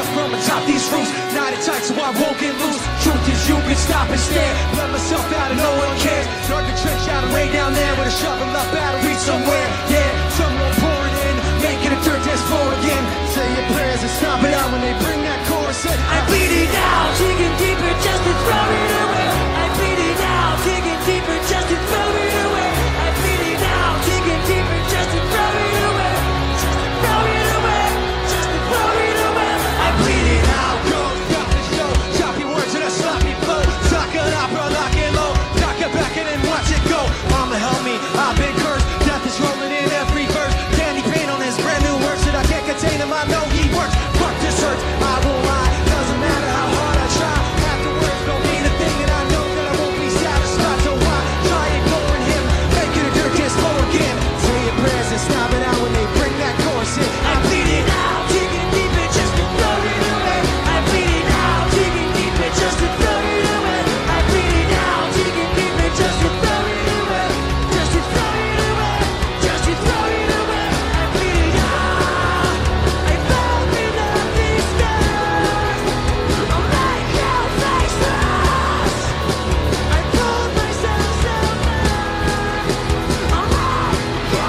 I won't get loose. Truth is you can stop and stare. Let myself out and no one cares. Dug a trench out and lay down there with a shovel up out to reach somewhere. Yeah, someone pouring in, making a dirt dance floor again. Say your prayers and stop it out when they bring that chorus in. I bleed it out, digging deeper just to throw it away. I bleed it out, digging deeper just to throw it away. I bleed it out, digging deeper just to throw it away. Just to throw it away, just to throw it away. I bleed it out, go, got the show. Choppy words and a sloppy flow. Talk it opera, lock it low. Knock it back and then watch it go. Mama help me, I've been cursed. Death is rolling in every verse. Candy paint on his brand new works that I can't contain him. I know he works. Fuck this hurts, I won't lie. Doesn't matter how hard I try. Afterwards don't mean a thing, and I know that I won't be satisfied. So why try and go in him? Make it a dirt dance floor again. Say your prayers and stop it out when they bring that chorus in. I bleed it out, digging deeper just to throw it away. I bleed it out, digging deeper just to throw it away. I bleed it out, digging deeper just to throw it away. Just to throw it away, just to throw it away. I bleed it out. I found me love these stars. I'll make you faceless. I pulled myself so back. I'll make you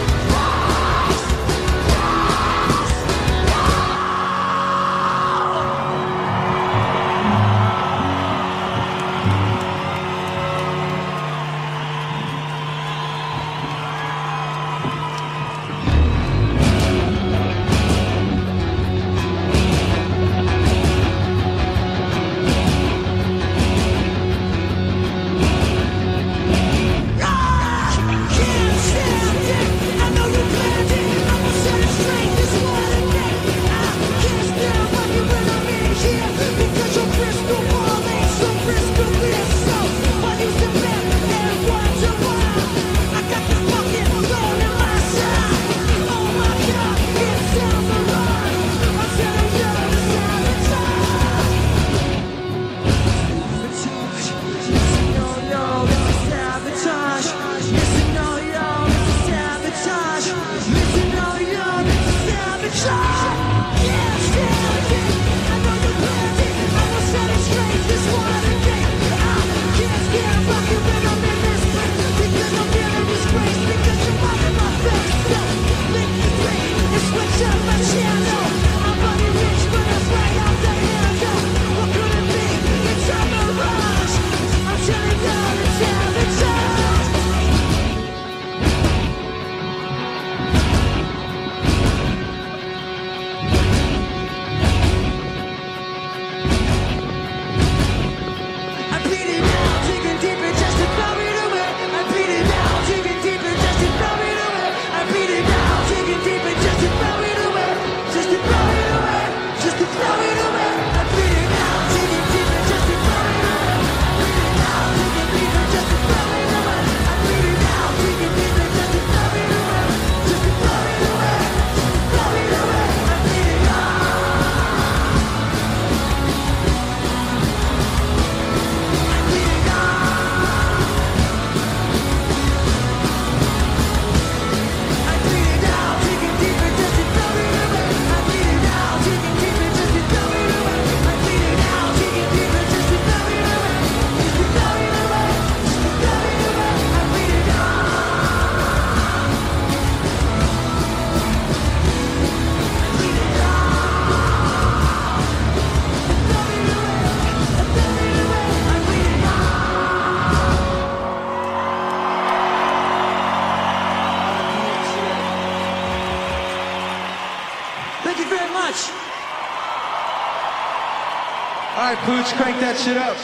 All right, Pooch, crank that shit up.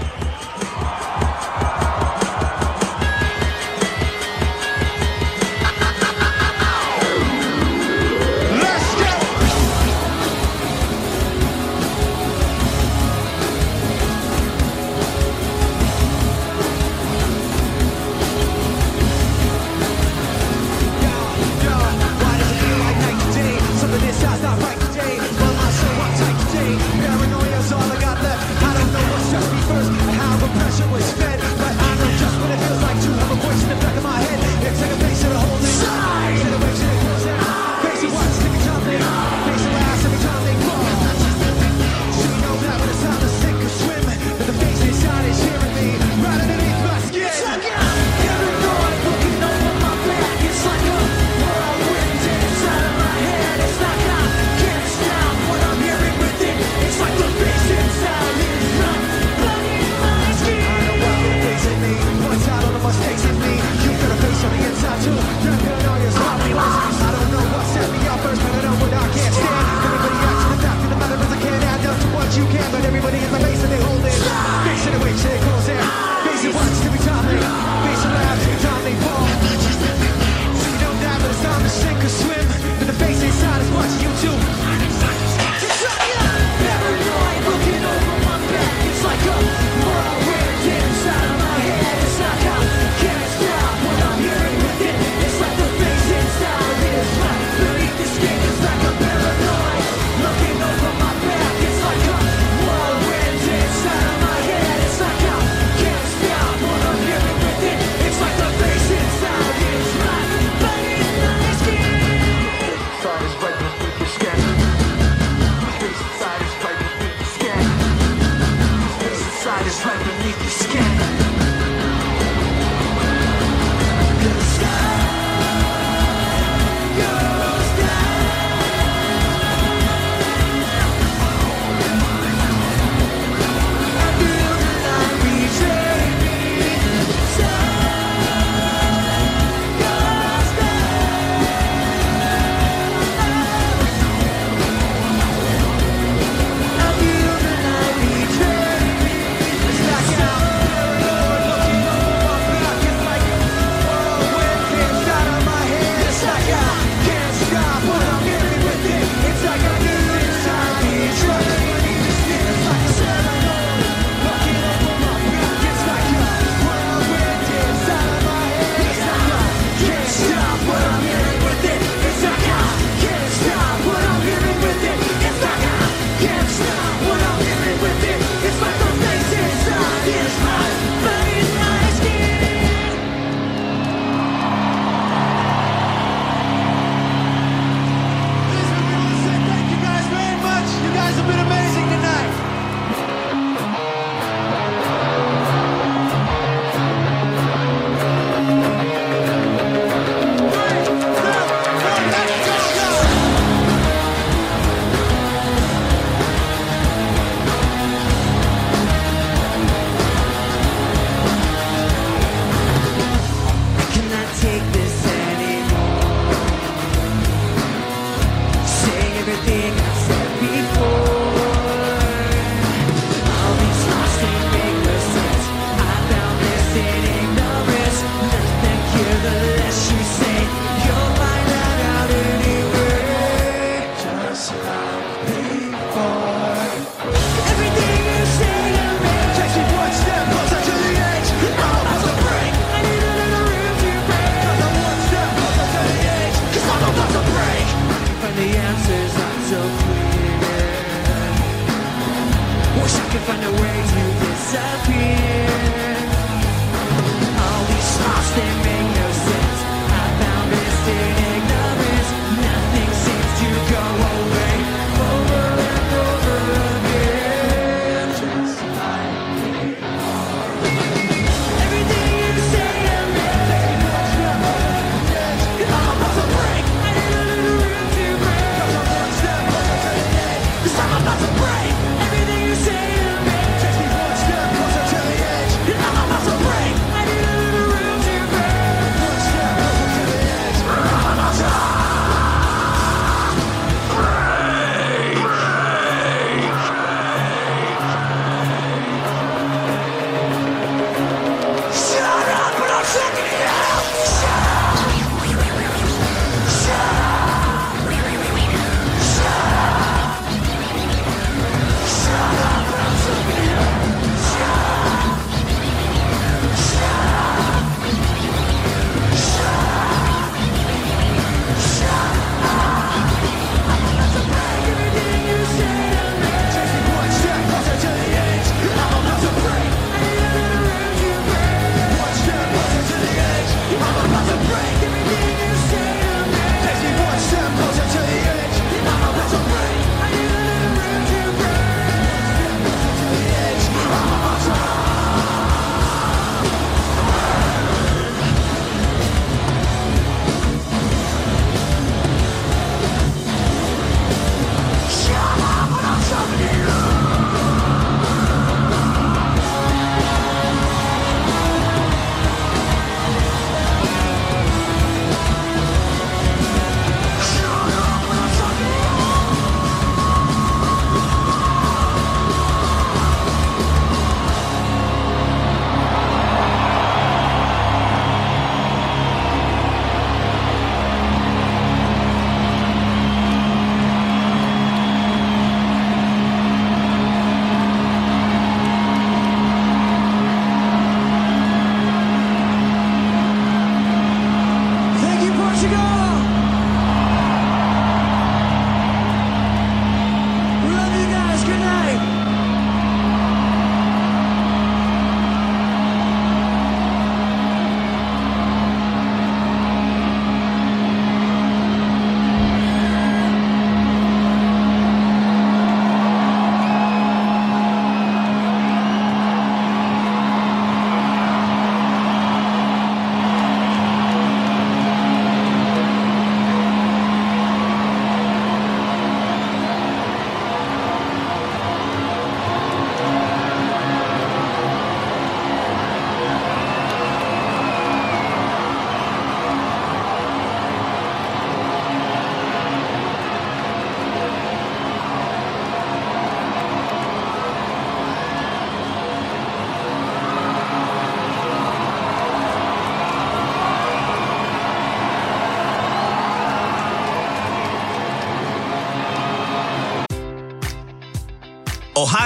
Let's go! Yo, why does it feel like night and day? Something inside's not right today. My mind's so uptight today. Paranoia's all I got left. I don't know what stressed me first. light is right beneath the skin. The sky goes down. I feel the light betray me. The sun goes down. I feel the light betray me. It's like out.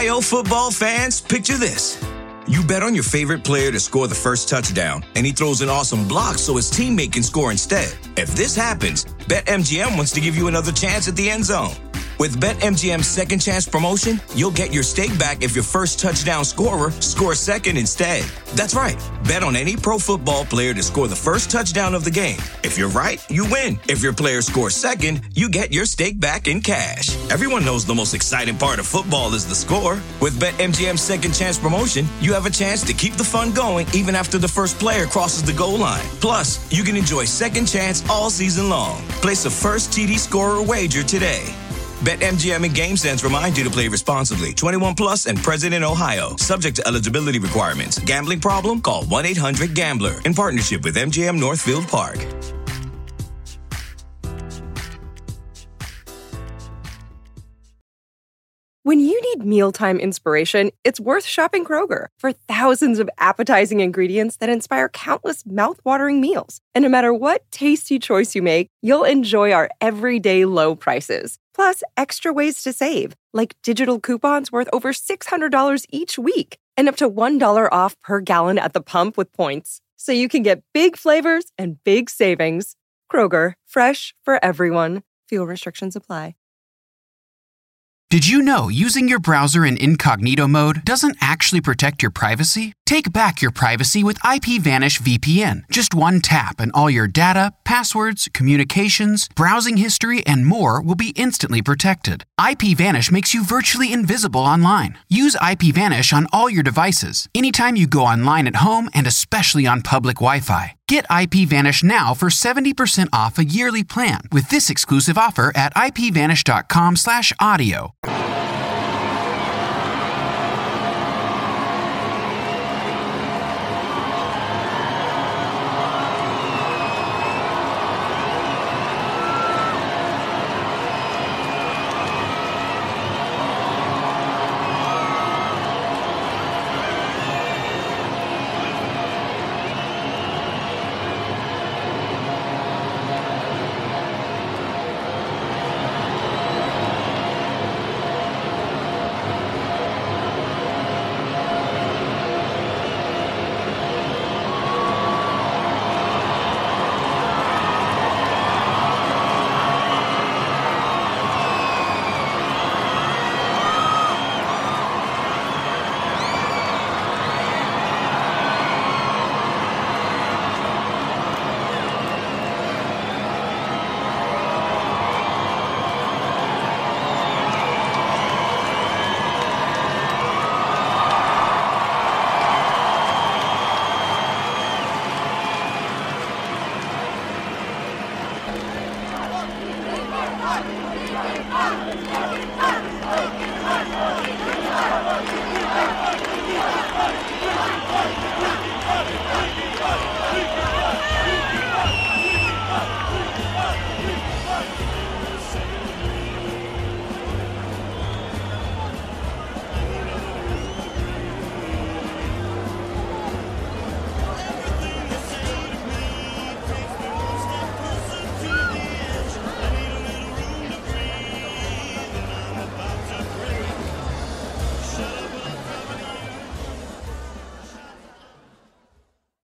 Ohio football fans, picture this. You bet on your favorite player to score the first touchdown, and he throws an awesome block so his teammate can score instead. If this happens, BetMGM wants to give you another chance at the end zone. With BetMGM's Second Chance promotion, you'll get your stake back if your first touchdown scorer scores second instead. That's right. Bet on any pro football player to score the first touchdown of the game. If you're right, you win. If your player scores second, you get your stake back in cash. Everyone knows the most exciting part of football is the score. With BetMGM's Second Chance promotion, you have a chance to keep the fun going even after the first player crosses the goal line. Plus, you can enjoy Second Chance all season long. Place a first T D scorer wager today. BetMGM and GameSense remind you to play responsibly. twenty-one plus and present in Ohio. Subject to eligibility requirements. Gambling problem? Call one eight hundred gambler. In partnership with M G M Northfield Park. When you need mealtime inspiration, it's worth shopping Kroger for thousands of appetizing ingredients that inspire countless mouth-watering meals. And no matter what tasty choice you make, you'll enjoy our everyday low prices. Plus, extra ways to save, like digital coupons worth over six hundred dollars each week and up to one dollar off per gallon at the pump with points. So you can get big flavors and big savings. Kroger, fresh for everyone. Fuel restrictions apply. Did you know using your browser in incognito mode doesn't actually protect your privacy? Take back your privacy with IPVanish V P N. Just one tap and all your data, passwords, communications, browsing history, and more will be instantly protected. IPVanish makes you virtually invisible online. Use IPVanish on all your devices, anytime you go online at home and especially on public Wi-Fi. Get IPVanish now for seventy percent off a yearly plan with this exclusive offer at ipvanish.com slash audio.